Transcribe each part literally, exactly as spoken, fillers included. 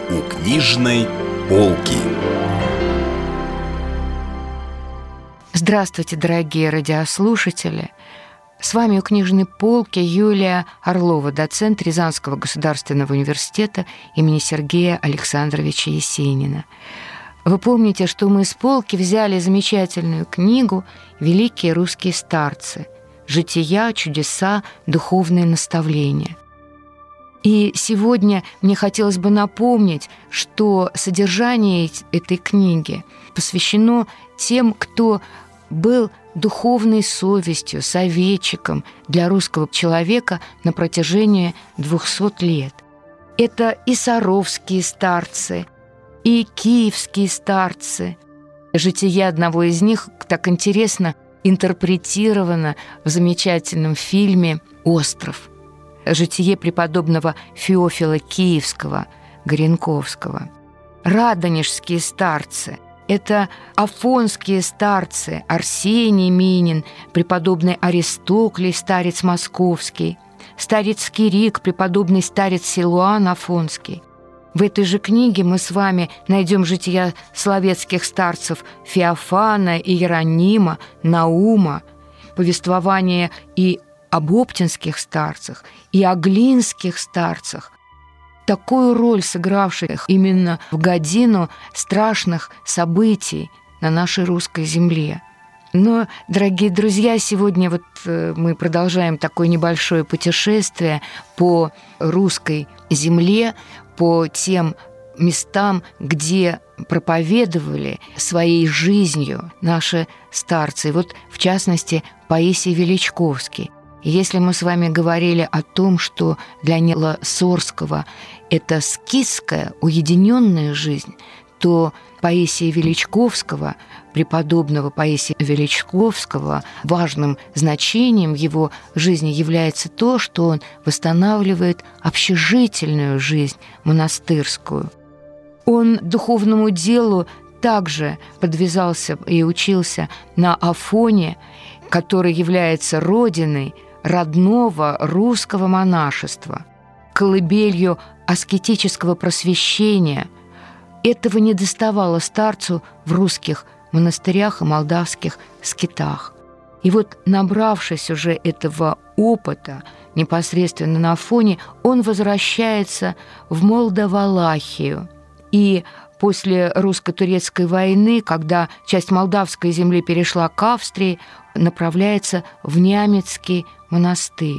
у книжной полки. Здравствуйте, дорогие радиослушатели! С вами у книжной полки Юлия Орлова, доцент Рязанского государственного университета имени Сергея Александровича Есенина. Вы помните, что мы с полки взяли замечательную книгу «Великие русские старцы. Жития, чудеса, духовные наставления». И сегодня мне хотелось бы напомнить, что содержание этой книги посвящено тем, кто был духовной совестью, советчиком для русского человека на протяжении двухсот лет. Это и саровские старцы, и киевские старцы. Житие одного из них так интересно интерпретировано в замечательном фильме «Остров». Житие преподобного Феофила Киевского, Горенковского. Радонежские старцы – это афонские старцы, Арсений Минин, преподобный Аристоклий, старец московский, старец Кирик, преподобный старец Силуан Афонский. В этой же книге мы с вами найдем жития словецких старцев Феофана, Иеронима, Наума, повествование и об оптинских старцах, и о глинских старцах, такую роль сыгравших именно в годину страшных событий на нашей русской земле. Но, дорогие друзья, сегодня вот мы продолжаем такое небольшое путешествие по русской земле, по тем местам, где проповедовали своей жизнью наши старцы. И вот, в частности, Паисий Величковский. И если мы с вами говорили о том, что для Нила Сорского это скитская, уединенная жизнь, то Паисия Величковского, преподобного Паисия Величковского, важным значением его жизни является то, что он восстанавливает общежительную жизнь монастырскую. Он духовному делу также подвязался и учился на Афоне, который является родиной родного русского монашества, колыбелью аскетического просвещения. Этого не доставало старцу в русских монастырях и молдавских скитах. И вот, набравшись уже этого опыта непосредственно на Афоне, он возвращается в Молдавалахию. И после русско-турецкой войны, когда часть молдавской земли перешла к Австрии, направляется в Нямецкий монастырь.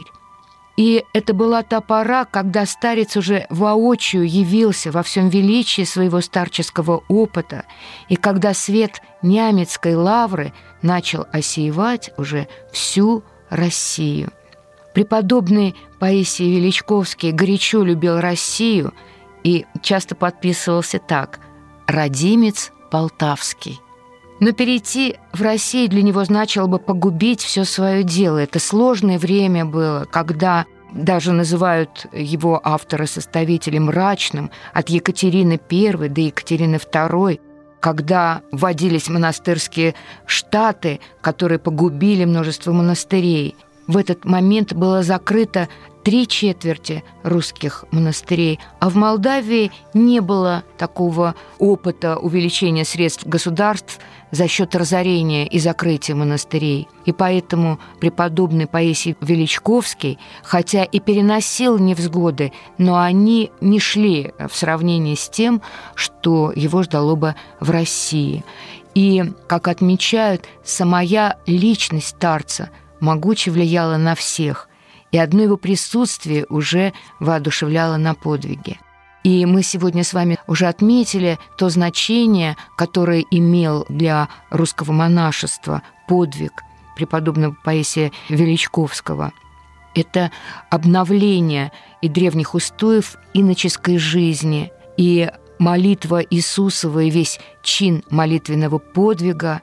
И это была та пора, когда старец уже воочию явился во всем величии своего старческого опыта, и когда свет Нямецкой лавры начал осеивать уже всю Россию. Преподобный Паисий Величковский горячо любил Россию и часто подписывался так: «Родимец Полтавский». Но перейти в Россию для него значило бы погубить все свое дело. Это сложное время было, когда даже называют его автора-составителя мрачным, от Екатерины Первой до Екатерины Второй, когда вводились монастырские штаты, которые погубили множество монастырей. В этот момент было закрыто три четверти русских монастырей, а в Молдавии не было такого опыта увеличения средств государств за счет разорения и закрытия монастырей. И поэтому преподобный Паисий Величковский, хотя и переносил невзгоды, но они не шли в сравнении с тем, что его ждало бы в России. И, как отмечают, самая личность старца могуче влияла на всех, и одно его присутствие уже воодушевляло на подвиги. И мы сегодня с вами уже отметили то значение, которое имел для русского монашества подвиг преподобного Паисия Величковского. Это обновление и древних устоев иноческой жизни, и молитва Иисусова, и весь чин молитвенного подвига,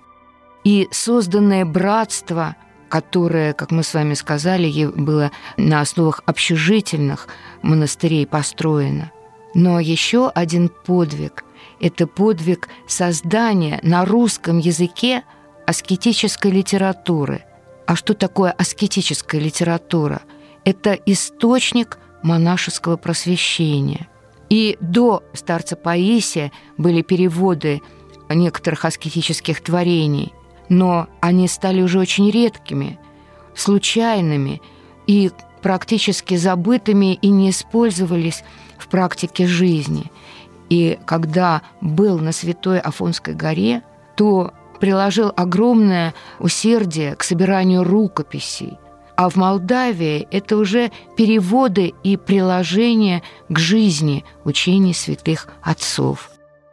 и созданное братство, которое, как мы с вами сказали, было на основах общежительных монастырей построено. Но еще один подвиг – это подвиг создания на русском языке аскетической литературы. А что такое аскетическая литература? Это источник монашеского просвещения. И до старца Паисия были переводы некоторых аскетических творений, но они стали уже очень редкими, случайными и практически забытыми и не использовались в практике жизни. И когда был на Святой Афонской горе, то приложил огромное усердие к собиранию рукописей. А в Молдавии это уже переводы и приложения к жизни учений святых отцов.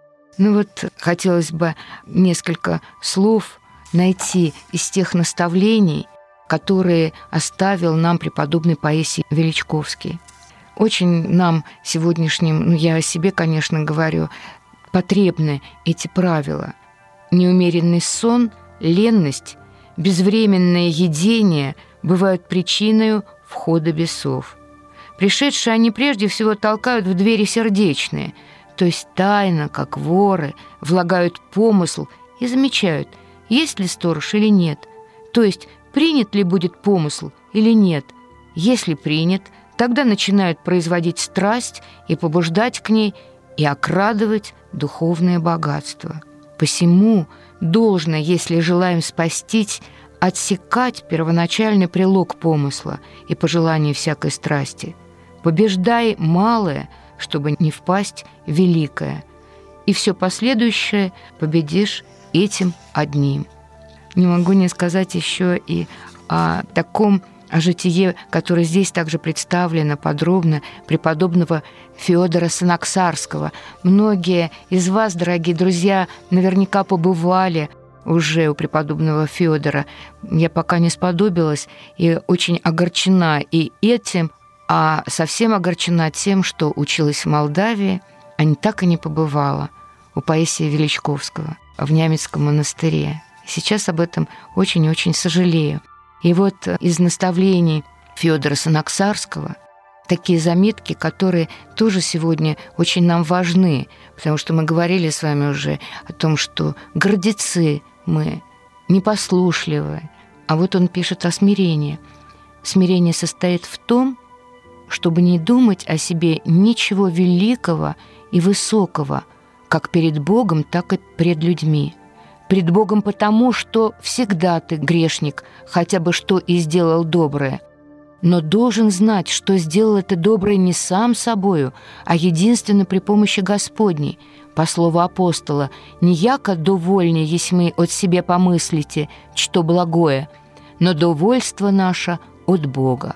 Ну вот хотелось бы несколько слов найти из тех наставлений, которые оставил нам преподобный Паисий Величковский. Очень нам сегодняшним, ну я о себе, конечно, говорю, потребны эти правила. Неумеренный сон, ленность, безвременное едение бывают причиной входа бесов. Пришедшие они прежде всего толкают в двери сердечные, то есть тайно, как воры, влагают помысл и замечают, есть ли сторож или нет, то есть принят ли будет помысл или нет. Если принят, тогда начинают производить страсть и побуждать к ней и окрадывать духовное богатство. Посему должно, если желаем спастись, отсекать первоначальный прилог помысла и пожелания всякой страсти. Побеждай малое, чтобы не впасть в великое, и все последующее победишь этим одним. Не могу не сказать еще и о таком о житие, которое здесь также представлено подробно, преподобного Феодора Санаксарского. Многие из вас, дорогие друзья, наверняка побывали уже у преподобного Феодора. Я пока не сподобилась и очень огорчена и этим, а совсем огорчена тем, что училась в Молдавии, а не так и не побывала у Паисия Величковского в Нямецком монастыре. Сейчас об этом очень и очень сожалею. И вот из наставлений Феодора Санаксарского такие заметки, которые тоже сегодня очень нам важны, потому что мы говорили с вами уже о том, что гордецы мы, непослушливы. А вот он пишет о смирении. Смирение состоит в том, чтобы не думать о себе ничего великого и высокого, как перед Богом, так и пред людьми. Пред Богом потому, что всегда ты грешник, хотя бы что и сделал доброе. Но должен знать, что сделал это доброе не сам собою, а единственно при помощи Господней. По слову апостола, «Не яко довольнее есть мы от себе помыслите, что благое, но довольство наше от Бога».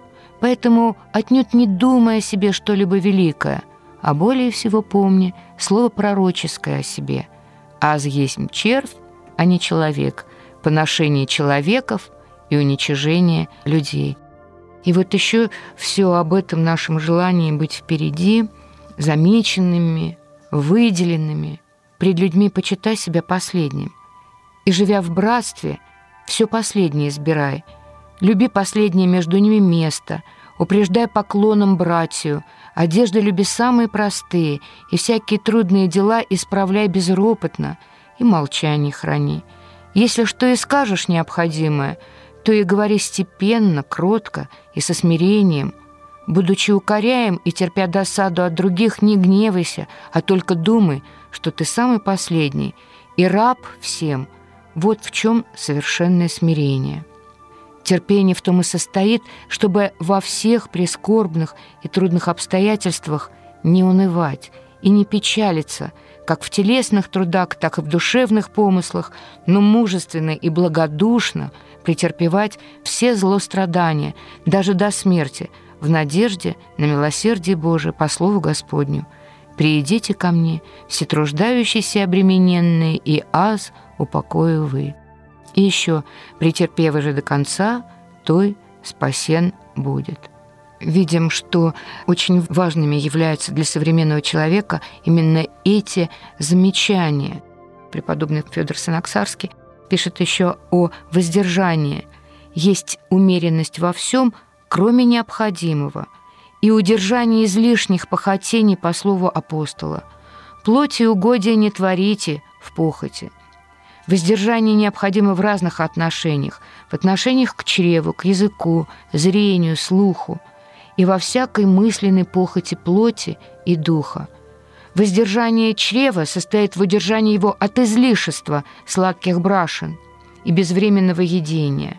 Поэтому отнюдь не думай о себе что-либо великое, а более всего помни слово пророческое о себе. «Аз есть червь, а не человек, поношение человеков и уничижение людей». И вот еще все об этом нашем желании быть впереди, замеченными, выделенными, пред людьми почитай себя последним. И, живя в братстве, все последнее избирай. Люби последнее между ними место, упреждай поклоном братью, одежды люби самые простые, и всякие трудные дела исправляй безропотно, и молчание храни. Если что и скажешь необходимое, то и говори степенно, кротко и со смирением. Будучи укоряем и терпя досаду от других, не гневайся, а только думай, что ты самый последний и раб всем. Вот в чем совершенное смирение. Терпение в том и состоит, чтобы во всех прискорбных и трудных обстоятельствах не унывать и не печалиться, как в телесных трудах, так и в душевных помыслах, но мужественно и благодушно претерпевать все злострадания, даже до смерти, в надежде на милосердие Божие по слову Господню. «Приидите ко мне, все труждающиеся и обремененные, и аз упокою вы». И еще «претерпев же до конца, той спасен будет». Видим, что очень важными являются для современного человека именно эти замечания. Преподобный Феодор Санаксарский пишет еще о воздержании. Есть умеренность во всем, кроме необходимого, и удержание излишних похотений по слову апостола. Плоти и угодия не творите в похоти. Воздержание необходимо в разных отношениях, в отношениях к чреву, к языку, зрению, слуху. и во всякой мысленной похоти плоти и духа. Воздержание чрева состоит в удержании его от излишества сладких брашен и безвременного едения.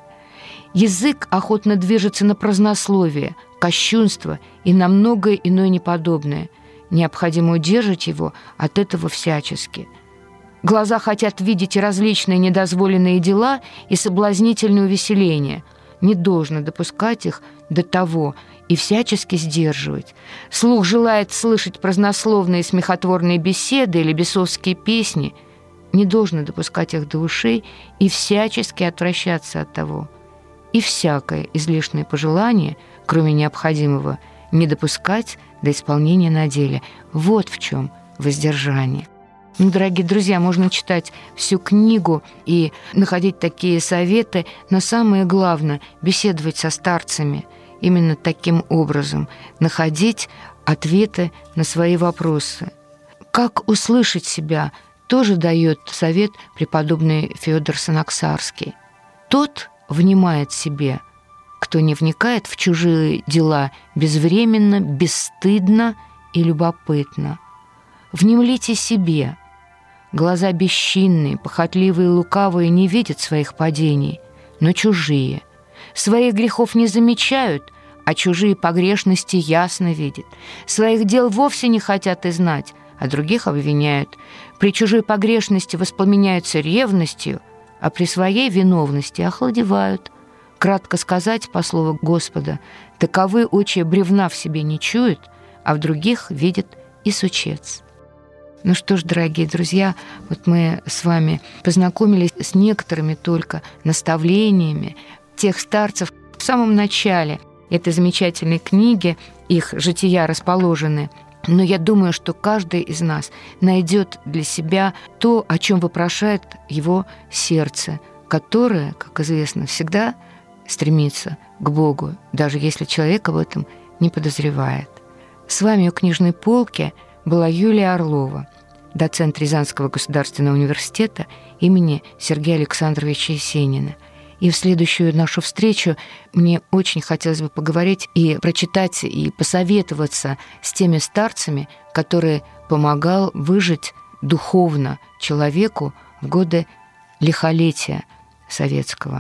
Язык охотно движется на празднословие, кощунство и на многое иное неподобное. Необходимо удержать его от этого всячески. Глаза хотят видеть и различные недозволенные дела, и соблазнительные увеселения. Не должно допускать их до того и всячески сдерживать. Слух желает слышать празднословные смехотворные беседы или бесовские песни. Не должно допускать их до ушей и всячески отвращаться от того. И всякое излишнее пожелание, кроме необходимого, не допускать до исполнения на деле. Вот в чем воздержание. Ну, дорогие друзья, можно читать всю книгу и находить такие советы, но самое главное – беседовать со старцами именно таким образом, находить ответы на свои вопросы. Как услышать себя, тоже дает совет преподобный Феодор Санаксарский. Тот внимает себе, кто не вникает в чужие дела безвременно, бесстыдно и любопытно. Внемлите себе. Глаза бесчинные, похотливые и лукавые не видят своих падений, но чужие. Своих грехов не замечают, а чужие погрешности ясно видят. Своих дел вовсе не хотят и знать, а других обвиняют. При чужой погрешности воспламеняются ревностью, а при своей виновности охладевают. Кратко сказать, по слову Господа, таковы очи бревна в себе не чуют, а в других видят и сучец. Ну что ж, дорогие друзья, вот мы с вами познакомились с некоторыми только наставлениями тех старцев в самом начале этой замечательной книги, их жития расположены. Но я думаю, что каждый из нас найдет для себя то, о чем вопрошает его сердце, которое, как известно, всегда стремится к Богу, даже если человек об этом не подозревает. С вами у книжной полки была Юлия Орлова, доцент Рязанского государственного университета имени Сергея Александровича Есенина. И в следующую нашу встречу мне очень хотелось бы поговорить и прочитать, и посоветоваться с теми старцами, которые помогал выжить духовно человеку в годы лихолетия советского.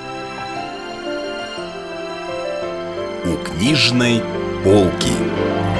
У книжной полки.